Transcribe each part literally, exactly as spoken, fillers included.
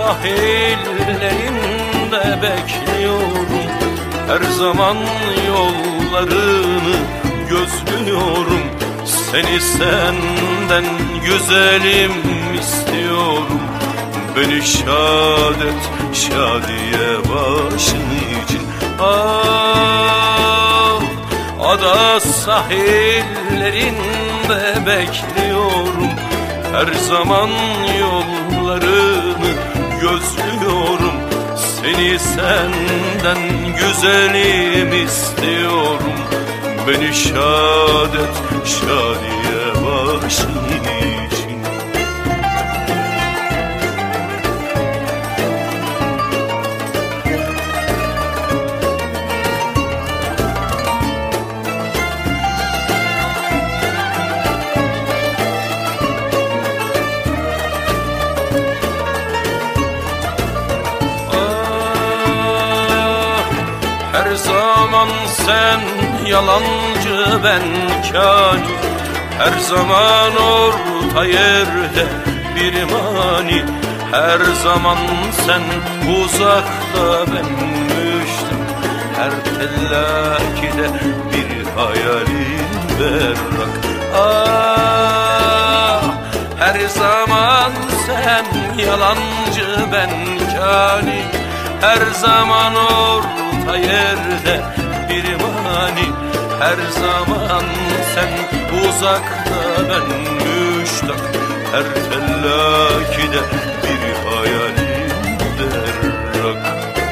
sahillerinde bekliyorum. Her zaman yollarını gözlüyorum. Seni senden güzelim istiyorum. Beni şad et, şadiye başın için. Ah, ada sahillerinde bekliyorum. Her zaman yollarını gözlüyorum. Seni senden güzelim istiyorum. Beni şad et, şadiye başın için. Her zaman sen yalancı, ben kâni. Her zaman orta yerde bir mani. Her zaman sen uzakta, ben müştak. Her tellakide bir hayalin berrak. Ah, her zaman sen yalancı, ben kâni. Her zaman orta yerde bir mani. Her zaman sen uzakta, ben müştak. Her tellakide bir hayalim berrak.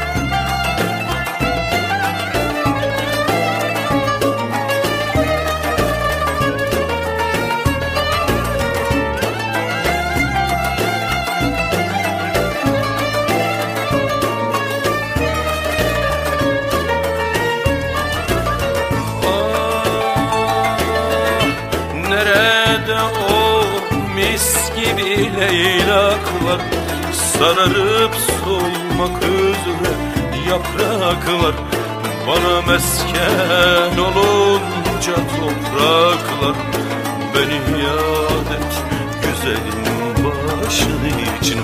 Nerede o mis gibi leylaklar, sararıp solmak üzere yapraklar. Bana mesken olunca topraklar. Beni yad et güzelim başın için.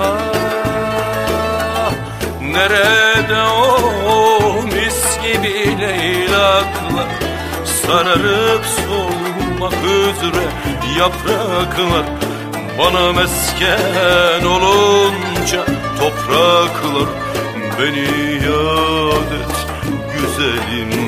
Ah, nerede o mis gibi leylaklar, sararıp solmak üzere yapraklar. Bana mesken olunca topraklar. Beni yad et güzelim